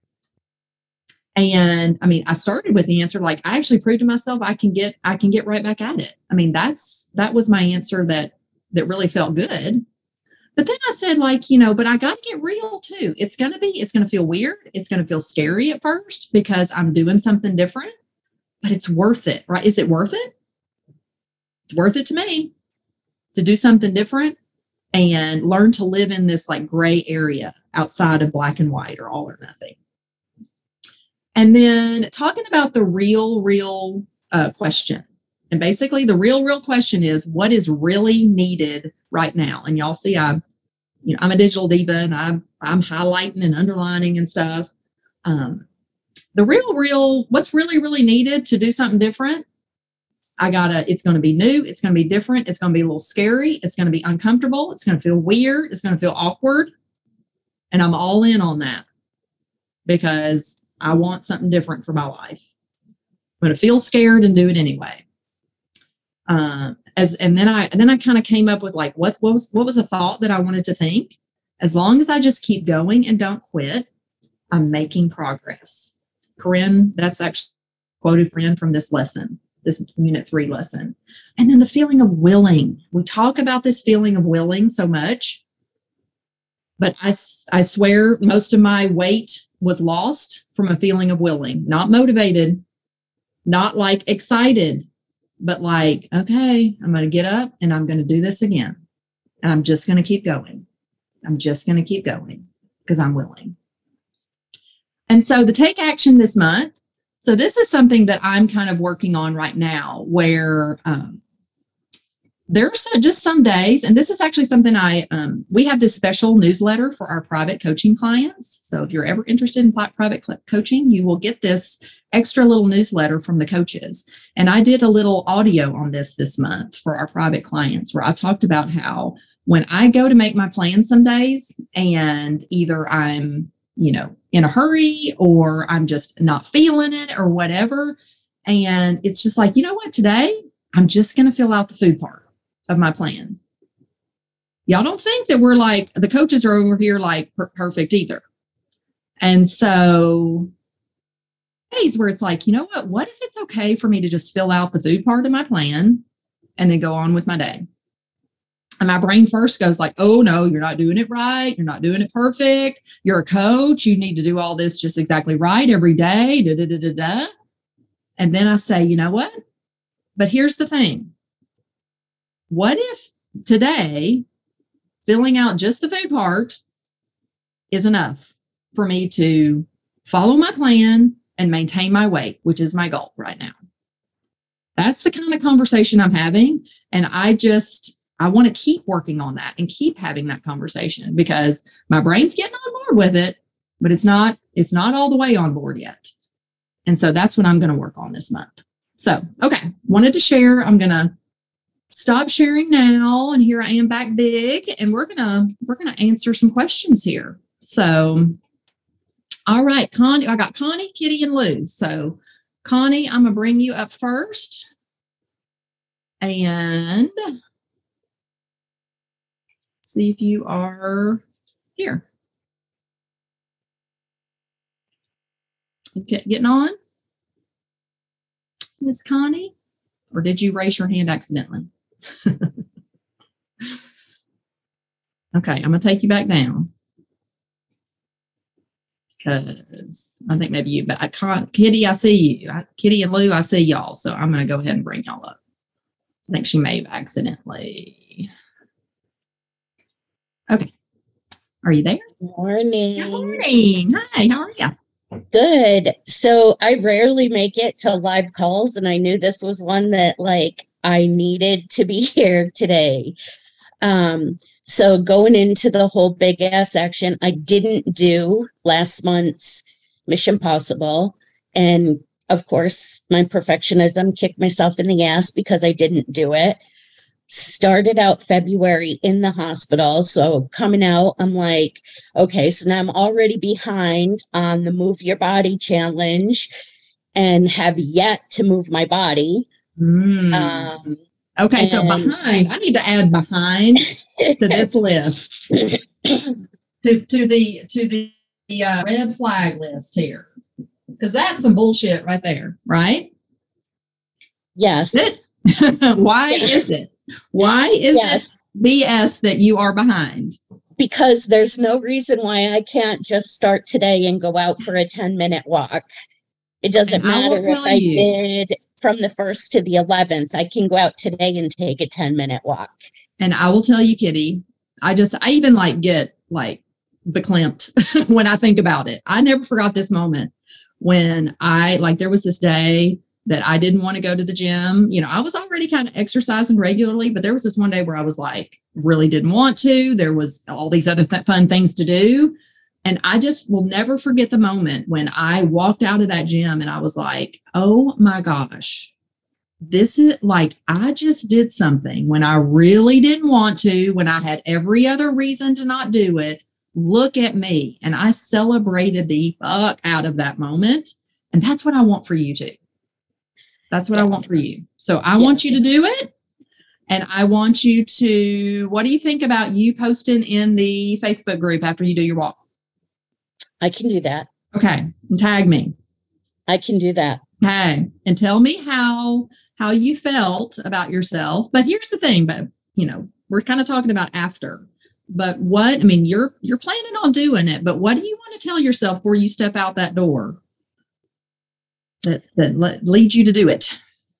And I mean, I started with the answer, like I actually proved to myself I can get, I can get right back at it. I mean, that's, that was my answer that, that really felt good. But then I said, like, you know, but I got to get real too. It's going to be, it's going to feel weird. It's going to feel scary at first because I'm doing something different, but it's worth it, right? Is it worth it? It's worth it to me to do something different and learn to live in this like gray area outside of black and white or all or nothing. And then talking about the real, real uh, question. And basically the real, real question is what is really needed right now? And y'all see, I, you know, I'm a digital diva and I'm, I'm highlighting and underlining and stuff. Um, the real, real, what's really, really needed to do something different, I gotta, it's going to be new. It's going to be different. It's going to be a little scary. It's going to be uncomfortable. It's going to feel weird. It's going to feel awkward. And I'm all in on that because I want something different for my life. I'm going to feel scared and do it anyway. Um, as, and then I, and then I kind of came up with like, what, what was, what was a thought that I wanted to think? As long as I just keep going and don't quit, I'm making progress. Corinne, that's actually quoted friend from this lesson, this unit three lesson. And then the feeling of willing. We talk about this feeling of willing so much, but I, I swear most of my weight was lost from a feeling of willing, not motivated, not like excited, but like, okay, I'm going to get up and I'm going to do this again. And I'm just going to keep going. I'm just going to keep going because I'm willing. And so the take action this month. So this is something that I'm kind of working on right now where um, there's just some days, and this is actually something I, um, we have this special newsletter for our private coaching clients. So if you're ever interested in private coaching, you will get this extra little newsletter from the coaches. And I did a little audio on this this month for our private clients where I talked about how when I go to make my plan some days and either I'm, you know, in a hurry or I'm just not feeling it or whatever. And it's just like, you know what, today I'm just going to fill out the food part of my plan. Y'all don't think that we're like, the coaches are over here like per- perfect either. And so days where it's like, you know what, what if it's okay for me to just fill out the food part of my plan and then go on with my day? And my brain first goes like, oh no, you're not doing it right. You're not doing it perfect. You're a coach. You need to do all this just exactly right every day. Da, da, da, da, da. And then I say, you know what? But here's the thing. What if today filling out just the food part is enough for me to follow my plan and maintain my weight, which is my goal right now? That's the kind of conversation I'm having. And I just, I want to keep working on that and keep having that conversation because my brain's getting on board with it, but it's not, it's not all the way on board yet. And so that's what I'm going to work on this month. So, okay. Wanted to share. I'm going to stop sharing now. And here I am back big and we're going to, we're going to answer some questions here. So, all right, Connie, I got Connie, Kitty, and Lou. So Connie, I'm going to bring you up first. And see if you are here. Get, getting on, Miss Connie? Or did you raise your hand accidentally? Okay, I'm going to take you back down. Because I think maybe you, but I can't. Kitty, I see you. I, Kitty and Lou, I see y'all. So I'm going to go ahead and bring y'all up. I think she may have accidentally. Okay. Are you there? Morning. Good morning. Hi, how are you? Good. So I rarely make it to live calls, and I knew this was one that like I needed to be here today. Um, so going into the whole big ass action, I didn't do last month's Mission Possible. And of course, my perfectionism kicked myself in the ass because I didn't do it. Started out February in the hospital. So coming out, I'm like, okay, so now I'm already behind on the Move Your Body challenge and have yet to move my body. Mm. Um, okay, and, so behind, I need to add behind to this list. to, to the to the, the uh, red flag list here. Because that's some bullshit right there, right? Yes. Why yes. is it? Why is yes. it B S that you are behind? Because there's no reason why I can't just start today and go out for a ten minute walk. It doesn't and matter if I you. did from the first to the eleventh. I can go out today and take a ten minute walk. And I will tell you, Kitty, I just, I even like get like beklempt when I think about it. I never forgot this moment when I, like there was this day that I didn't want to go to the gym. You know, I was already kind of exercising regularly, but there was this one day where I was like, really didn't want to. There was all these other th- fun things to do. And I just will never forget the moment when I walked out of that gym and I was like, oh my gosh, this is like, I just did something when I really didn't want to, when I had every other reason to not do it. Look at me. And I celebrated the fuck out of that moment. And that's what I want for you too. That's what yeah. I want for you. So I yeah. want you to do it. And I want you to, what do you think about you posting in the Facebook group after you do your walk? I can do that. Okay. And tag me. I can do that. Okay. And tell me how, how you felt about yourself. But here's the thing, but you know, we're kind of talking about after, but what, I mean, you're, you're planning on doing it, but what do you want to tell yourself before you step out that door that, that le- leads you to do it?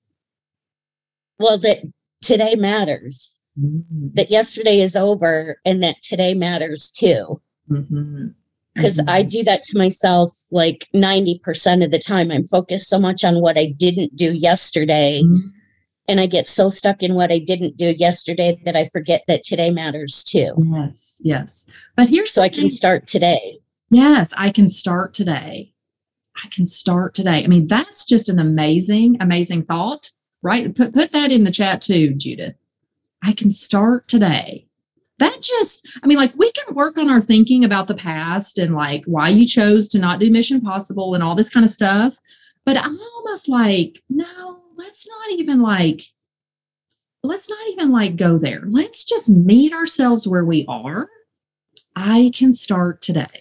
Well, that today matters, mm-hmm. that yesterday is over and that today matters too. Mm-hmm. Because mm-hmm. I do that to myself like ninety percent of the time. I'm focused so much on what I didn't do yesterday. Mm-hmm. And I get so stuck in what I didn't do yesterday that I forget that today matters too. Yes, yes. But here's so I can start today. Yes, I can start today. I can start today. I mean, that's just an amazing, amazing thought, right? Put, put that in the chat too, Judith. I can start today. That just, I mean, like we can work on our thinking about the past and like why you chose to not do Mission Possible and all this kind of stuff. But I'm almost like, no, let's not even like, let's not even like go there. Let's just meet ourselves where we are. I can start today.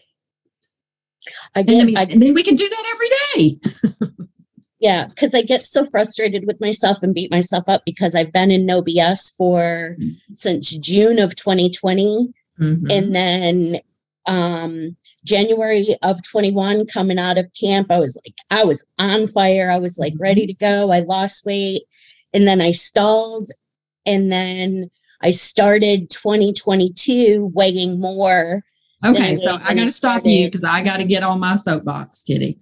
I get, and, then we, I, and then we can do that every day. Yeah, because I get so frustrated with myself and beat myself up because I've been in no B S for mm-hmm. since June of twenty twenty. Mm-hmm. And then um, January of twenty-one, coming out of camp, I was like, I was on fire. I was like mm-hmm. ready to go. I lost weight. And then I stalled. And then I started twenty twenty-two weighing more. Okay, so I got to stop you because I got to get on my soapbox, Kitty.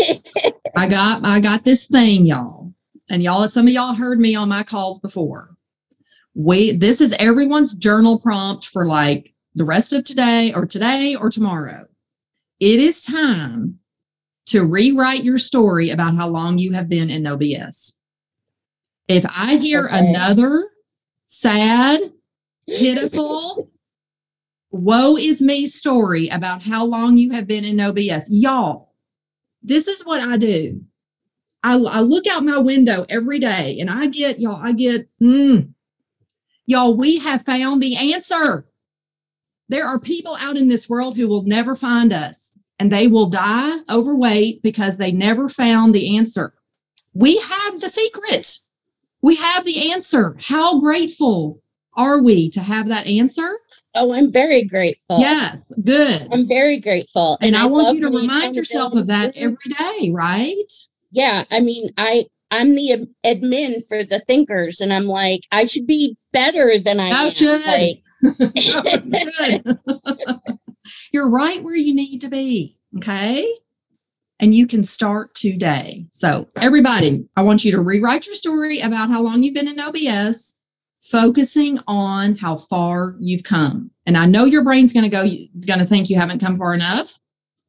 I got I got this thing, y'all. And y'all, some of y'all heard me on my calls before. We this is everyone's journal prompt for like the rest of today or today or tomorrow. It is time to rewrite your story about how long you have been in no B S. If I hear okay. another sad, pitiful, woe is me story about how long you have been in no B S, y'all, this is what I do. I, I look out my window every day and I get, y'all, I get, mm, y'all, we have found the answer. There are people out in this world who will never find us and they will die overweight because they never found the answer. We have the secret. We have the answer. How grateful are we to have that answer? Oh, I'm very grateful. Yes, good. I'm very grateful. And, and I, I want you to remind yourself of that every day, right? Yeah. I mean, I, I'm the admin for the thinkers and I'm like, I should be better than I oh, am. Should. Like, oh, should. You're right where you need to be. Okay. And you can start today. So everybody, I want you to rewrite your story about how long you've been in O B S, focusing on how far you've come. And I know your brain's going to go, going to think you haven't come far enough,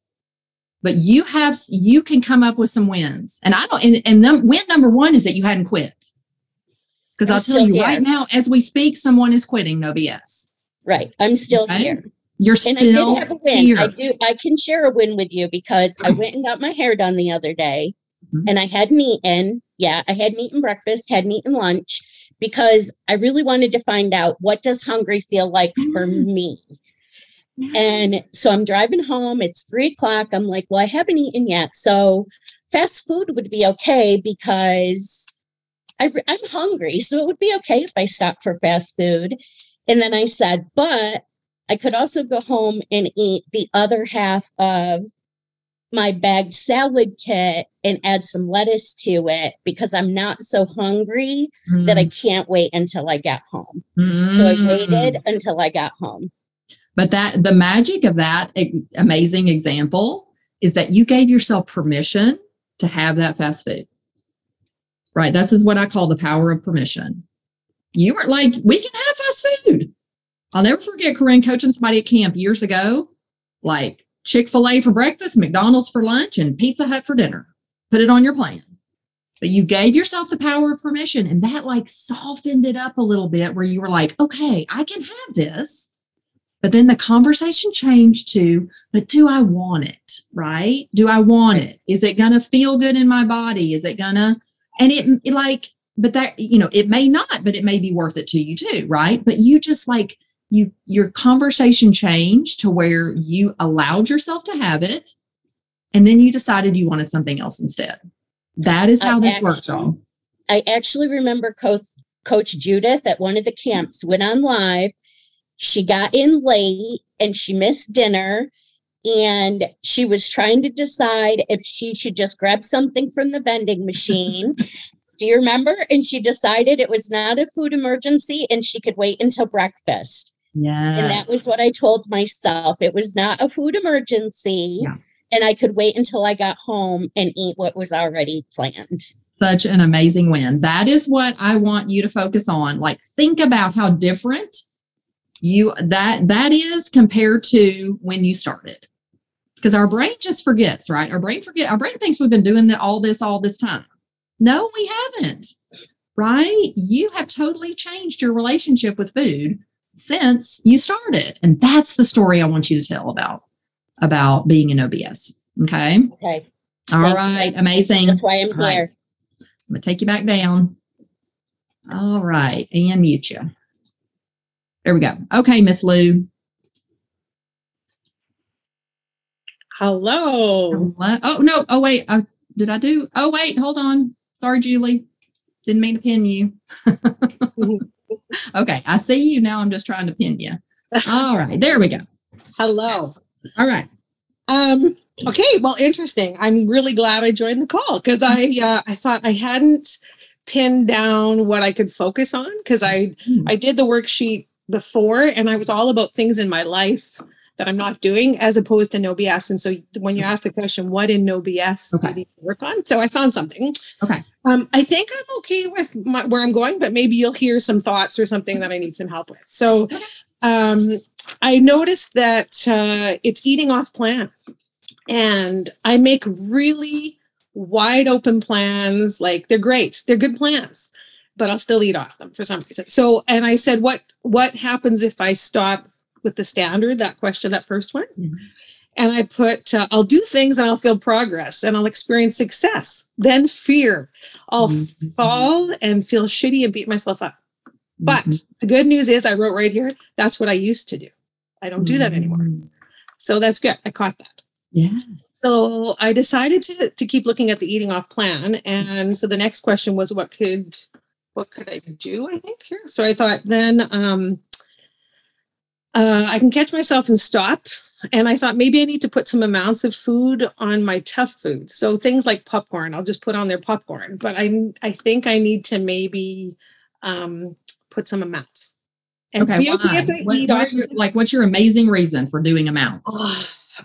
but you have, you can come up with some wins. And I don't, and, and num, win number one is that you hadn't quit. Because I'll tell you here. Right now, as we speak, someone is quitting no B S. Right. I'm still okay? here. You're and still I did have a win. here. I do. I can share a win with you because I went and got my hair done the other day, mm-hmm. and I hadn't eaten. Yeah, I hadn't eaten breakfast, hadn't eaten lunch, because I really wanted to find out what does hungry feel like mm-hmm. for me. Mm-hmm. And so I'm driving home. It's three o'clock. I'm like, well, I haven't eaten yet, so fast food would be okay because I, I'm hungry. So it would be okay if I stopped for fast food. And then I said, but I could also go home and eat the other half of my bagged salad kit and add some lettuce to it because I'm not so hungry mm. that I can't wait until I got home. Mm. So I waited until I got home. But that the magic of that amazing example is that you gave yourself permission to have that fast food. Right? This is what I call the power of permission. You were like, we can have fast food. I'll never forget Corinne coaching somebody at camp years ago. Like, Chick-fil-A for breakfast, McDonald's for lunch, and Pizza Hut for dinner. Put it on your plan. But you gave yourself the power of permission, and that like softened it up a little bit where you were like, okay, I can have this. But then the conversation changed to, but do I want it? Right? Do I want it? Is it going to feel good in my body? Is it going to, and it, it like, but that, you know, it may not, but it may be worth it to you too. Right. But you just like, you, your conversation changed to where you allowed yourself to have it. And then you decided you wanted something else instead. That is how I this actually, works, y'all. I actually remember Coach, Coach Judith at one of the camps went on live. She got in late and she missed dinner, and she was trying to decide if she should just grab something from the vending machine. Do you remember? And she decided it was not a food emergency and she could wait until breakfast. Yeah. And that was what I told myself. It was not a food emergency. Yeah. And I could wait until I got home and eat what was already planned. Such an amazing win. That is what I want you to focus on. Like, think about how different you that that is compared to when you started. Because our brain just forgets, right? Our brain forget. Our brain thinks we've been doing the, all this all this time. No, we haven't. Right? You have totally changed your relationship with food since you started, and that's the story I want you to tell about. about being in O B S. Okay. Okay. All Thank right. you. Amazing. That's why I'm All right. here. I'm going to take you back down. All right. And mute you. There we go. Okay, Miss Lou. Hello. Hello. Oh, no. Oh, wait. Uh, did I do? Oh, wait. Hold on. Sorry, Julie. Didn't mean to pin you. Okay. I see you now. I'm just trying to pin you. All right. There we go. Hello. All right. Um, okay, well, interesting. I'm really glad I joined the call because I uh, I thought I hadn't pinned down what I could focus on because I Hmm. I did the worksheet before and I was all about things in my life that I'm not doing as opposed to no B S. And so when you ask the question, what in no B S Okay. did you work on? So I found something. Okay. Um, I think I'm okay with my, where I'm going, but maybe you'll hear some thoughts or something that I need some help with. So um, I noticed that uh, it's eating off plan. And I make really wide open plans. Like they're great. They're good plans, but I'll still eat off them for some reason. So, and I said, what, what happens if I stop with the standard, that question, that first one? Mhm. And I put, uh, I'll do things and I'll feel progress and I'll experience success. Then fear. I'll Mhm. fall and feel shitty and beat myself up. But Mhm. the good news is I wrote right here, that's what I used to do. I don't do that anymore. Mhm. So that's good. I caught that. Yes. So I decided to, to keep looking at the eating off plan. And so the next question was, what could, what could I do? I think here. So I thought then um, uh, I can catch myself and stop. And I thought maybe I need to put some amounts of food on my tough food. So things like popcorn, I'll just put on there popcorn. But I, I think I need to maybe um, put some amounts. And Okay. be okay Why? if I What, eat what off are your, like, what's your amazing reason for doing amounts? Oh,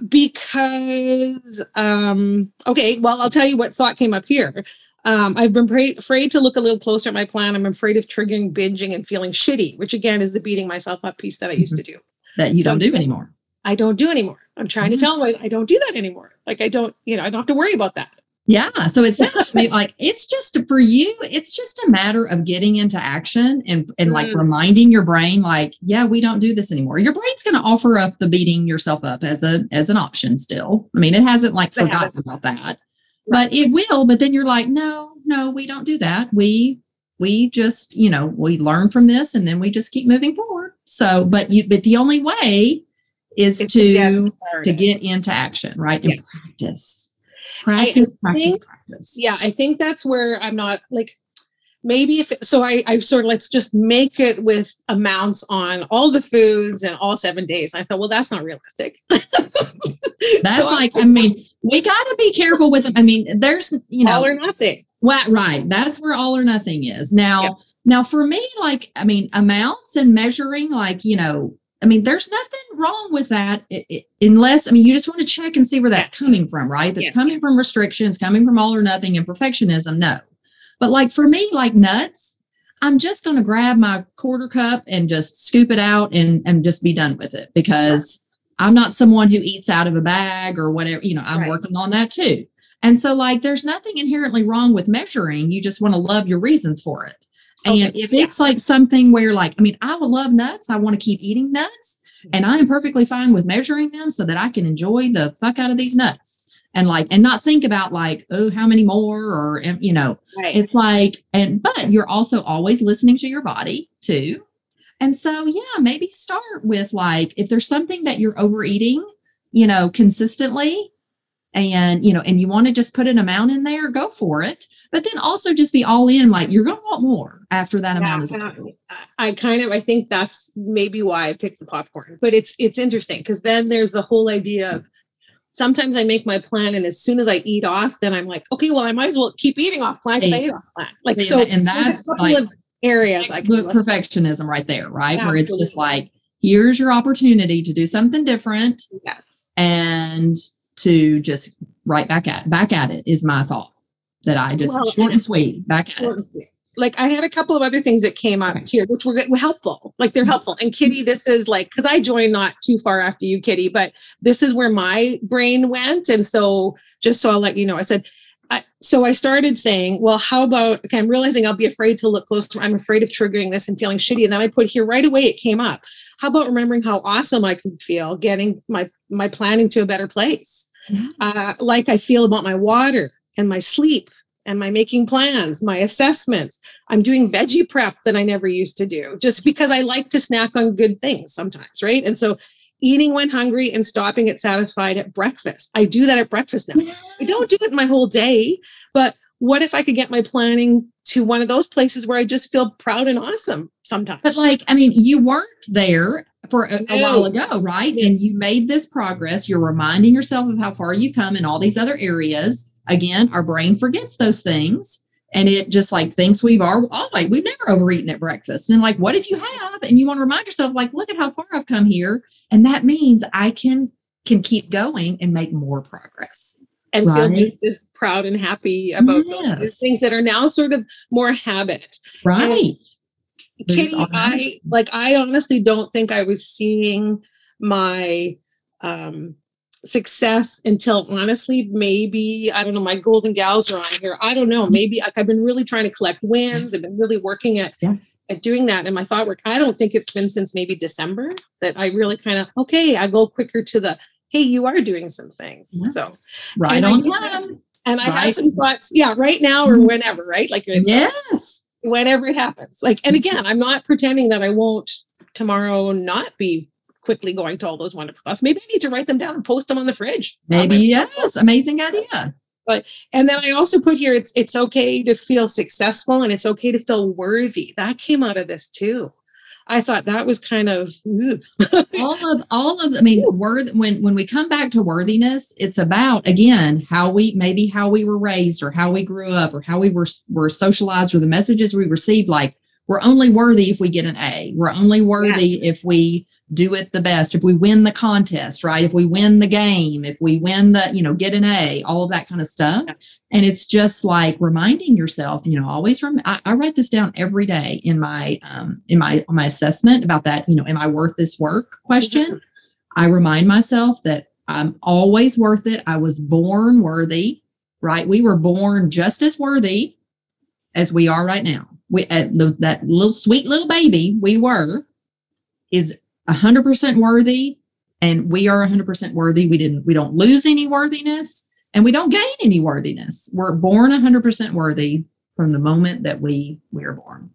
because um okay, well, I'll tell you what thought came up here. um I've been pra- afraid to look a little closer at my plan. I'm afraid of triggering binging and feeling shitty, which again is the beating myself up piece that I used to do. That you So don't do so anymore. I don't do anymore. I'm trying to Yeah. tell them I, I don't do that anymore. Like I don't, you know, I don't have to worry about that. Yeah. So it sounds to me like it's just for you, it's just a matter of getting into action and, and like Mm. reminding your brain, like, yeah, we don't do this anymore. Your brain's going to offer up the beating yourself up as a, as an option still. I mean, it hasn't like They forgotten haven't. about that, but it will. But then you're like, no, no, we don't do that. We, we just, you know, we learn from this and then we just keep moving forward. So, but you, but the only way is It's to get to, to started. get into action, right? And Yeah. practice. Practice, practice, think- practice. Yeah, I think that's where I'm not like, maybe if, so I, I sort of, let's just make it with amounts on all the foods and all seven days. I thought, well, that's not realistic. That's So like, I mean, we got to be careful with them. I mean, there's, you know, all or nothing. well, right. That's where all or nothing is. Now, Yep. now for me, like, I mean, amounts and measuring, like, you know, I mean, there's nothing wrong with that it, it, unless, I mean, you just want to check and see where that's Yeah. coming from, right? That's Yeah. coming from restrictions, coming from all or nothing and perfectionism. No. But like for me, like nuts, I'm just going to grab my quarter cup and just scoop it out and, and just be done with it because I'm not someone who eats out of a bag or whatever, you know, I'm Right. working on that too. And so, like, there's nothing inherently wrong with measuring. You just want to love your reasons for it. And Okay, if yeah. it's like something where, like, I mean, I would love nuts, I want to keep eating nuts, and I am perfectly fine with measuring them so that I can enjoy the fuck out of these nuts and like, and not think about like, oh, how many more, or, um, you know, Right. it's like, and, but you're also always listening to your body too. And so, yeah, maybe start with like, if there's something that you're overeating, you know, consistently, and, you know, and you want to just put an amount in there, go for it. But then also just be all in, like, you're going to want more after that Yeah, amount is uh, through. I kind of I think that's maybe why I picked the popcorn. But it's it's interesting because then there's the whole idea of sometimes I make my plan, and as soon as I eat off, then I'm like, okay, well, I might as well keep eating off plan because I ate off plan. Like, See, so and there's that's a couple like of areas I can Textbook look. perfectionism right there, right? Where it's just Absolutely. like, here's your opportunity to do something different Yes. and to just right back at back at it is my thought. That I just Well, short and sweet back at Short it. and sweet. Like I had a couple of other things that came up Okay. here, which were, were helpful. Like they're helpful. And Kitty, this is like, because I joined not too far after you, Kitty, but this is where my brain went. And so just so I'll let you know, I said, I, so I started saying, well, how about, okay, I'm realizing I'll be afraid to look closer. I'm afraid of triggering this and feeling shitty. And then I put here right away, it came up. How about remembering how awesome I could feel getting my, my planning to a better place? Yes. Uh, like I feel about my water and my sleep and my making plans, my assessments. I'm doing veggie prep that I never used to do just because I like to snack on good things sometimes, right? And so eating when hungry and stopping at satisfied at breakfast. I do that at breakfast now. I don't do it my whole day, but what if I could get my planning to one of those places where I just feel proud and awesome sometimes? But like, I mean, you weren't there for a, a No. while ago, right? And you made this progress. You're reminding yourself of how far you come in all these other areas. Again, our brain forgets those things. And it just like thinks we've all, oh, wait, we've never overeaten at breakfast. And like, what if you have? And you want to remind yourself, like, look at how far I've come here. And that means I can can keep going and make more progress. And feel Right. just as proud and happy about Yes. those things that are now sort of more habit. Right. But it's Kitty, I automatic. like I honestly don't think I was seeing my um success until honestly maybe I don't know, my golden gals are on here. I don't know, maybe like I've been really trying to collect wins. I've been really working at Yeah. at doing that in my thought work. I don't think it's been since maybe December that I really kind of okay, I go quicker to the hey, you are doing some things. Yeah. So Right and I on think that's- time. and I had Right. some thoughts, yeah, right now or Mhm. whenever, right? Like it's Yes. whenever it happens. Like, and again, I'm not pretending that I won't tomorrow not be quickly going to all those wonderful thoughts. Maybe I need to write them down and post them on the fridge. Maybe, yes. Amazing idea. And then I also put here, it's it's okay to feel successful and it's okay to feel worthy. That came out of this too. I thought that was kind of ugh. all of all of I mean worth when when we come back to worthiness, it's about again how we maybe how we were raised or how we grew up or how we were were socialized or the messages we received, like we're only worthy if we get an A. We're only worthy if we do it the best, if we win the contest, right? If we win the game, if we win the, you know, get an A, all of that kind of stuff. Yeah. And it's just like reminding yourself, you know, always rem- I, I write this down every day in my um in my my assessment about that, you know, am I worth this work question? Mhm. I remind myself that I'm always worth it. I was born worthy, right? We were born just as worthy as we are right now. We uh, the, that little sweet little baby we were is one hundred percent worthy, and we are one hundred percent worthy. We didn't we don't lose any worthiness and we don't gain any worthiness. We're born one hundred percent worthy from the moment that we we are born.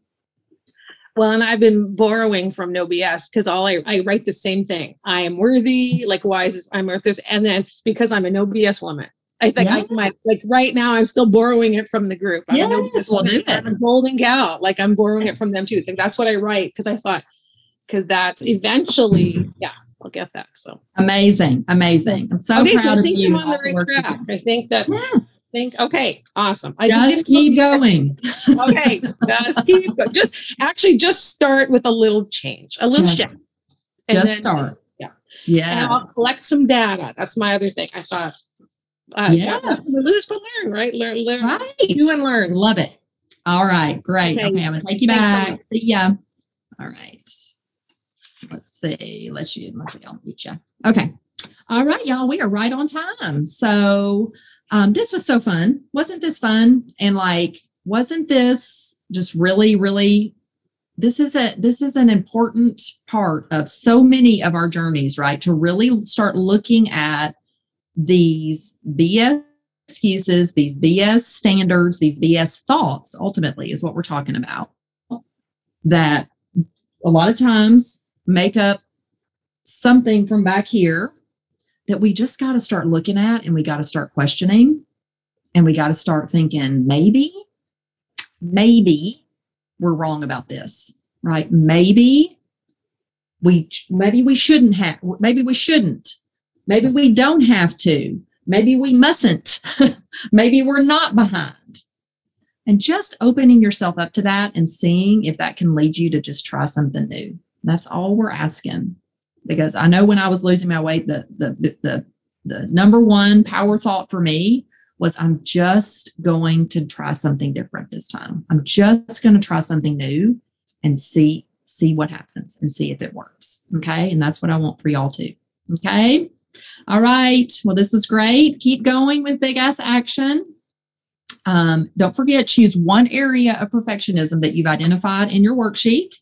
Well, and I've been borrowing from No B S because all I, I write the same thing. I am worthy, like wise as I'm worth this, and then because I'm a No B S woman. I think Yeah. I might like right now I'm still borrowing it from the group. I'm a No B S Yes, we'll woman, do I'm it. a golden gal. Like I'm borrowing it from them too. I think that's what I write because I thought because that's eventually, yeah, I'll get that. So Amazing, amazing. I'm so okay, so proud I of think you. I'm on the all the right work you track. do. I think that's Yeah. think okay, awesome. I Just, just didn't keep look at- going. Okay, just keep go- just actually just start with a little change, a little Just, shift. just then- start. Yeah. And Yeah. I'll collect some data. That's my other thing. I thought, uh, Yes. got nothing to lose but learn, right? Learn, learn, Right. do and learn. Love it. All right. Great. Okay. Okay. I'm going to take you Thanks so back. much. See ya. All right. Let's see. Let's you. Let's see. I'll meet you. Okay. All right, y'all. We are right on time. So um, this was so fun. Wasn't this fun? And like, wasn't this just really, really? This is a this is an important part of so many of our journeys, right? To really start looking at these B S excuses, these B S standards, these B S thoughts. Ultimately, is what we're talking about. That a lot of times make up something from back here that we just got to start looking at, and we got to start questioning, and we got to start thinking, maybe, maybe we're wrong about this, right? Maybe we, maybe we shouldn't have, maybe we shouldn't, maybe we don't have to, maybe we mustn't, maybe we're not behind. And just opening yourself up to that and seeing if that can lead you to just try something new. That's all we're asking. Because I know when I was losing my weight, the, the, the, the number one power thought for me was, I'm just going to try something different this time. I'm just going to try something new and see, see what happens and see if it works. Okay. And that's what I want for y'all too. Okay. All right. Well, this was great. Keep going with Big Ass Action. Um, don't forget, choose one area of perfectionism that you've identified in your worksheet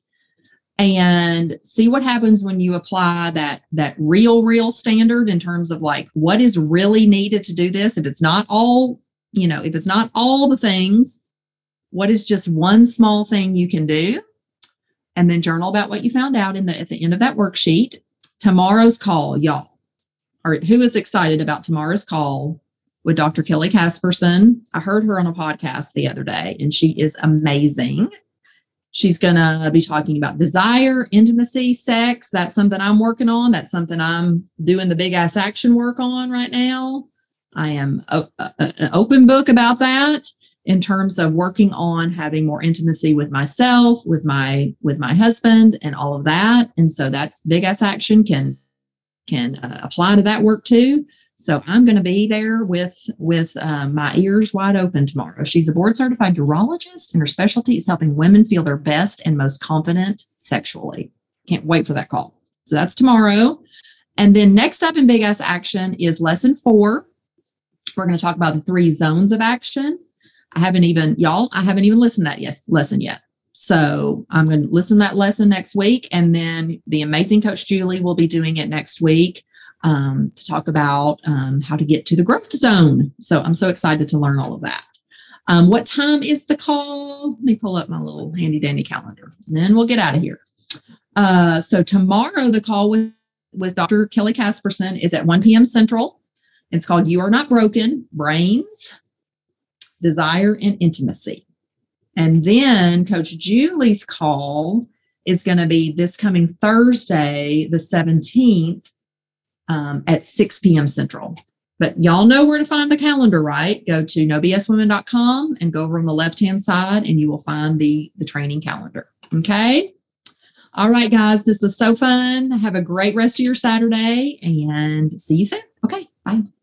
and see what happens when you apply that, that real, real standard in terms of like, what is really needed to do this? If it's not all, you know, if it's not all the things, what is just one small thing you can do? And then journal about what you found out in the, at the end of that worksheet. Tomorrow's call, y'all. Or who is excited about tomorrow's call with Doctor Kelly Casperson? I heard her on a podcast the other day, and she is amazing. She's going to be talking about desire, intimacy, sex. That's something I'm working on. That's something I'm doing the Big Ass Action work on right now. I am a, a, an open book about that in terms of working on having more intimacy with myself, with my with my husband, and all of that. And so that's Big Ass Action can can uh, apply to that work too. So I'm going to be there with, with uh, my ears wide open tomorrow. She's a board certified urologist, and her specialty is helping women feel their best and most confident sexually. Can't wait for that call. So that's tomorrow. And then next up in Big Ass Action is lesson four. We're going to talk about the three zones of action. I haven't even, y'all, I haven't even listened to that yes, lesson yet. So I'm going to listen to that lesson next week. And then the amazing Coach Julie will be doing it next week. Um, to talk about um, how to get to the growth zone. So I'm so excited to learn all of that. Um, what time is the call? Let me pull up my little handy dandy calendar, and then we'll get out of here. Uh, so tomorrow the call with, with Doctor Kelly Casperson is at one p.m. Central. It's called You Are Not Broken, Brains, Desire, and Intimacy. And then Coach Julie's call is going to be this coming Thursday, the seventeenth, Um, at six p.m. Central. But y'all know where to find the calendar, right? Go to no b s women dot com and go over on the left-hand side, and you will find the, the training calendar. Okay? All right, guys. This was so fun. Have a great rest of your Saturday, and see you soon. Okay, bye.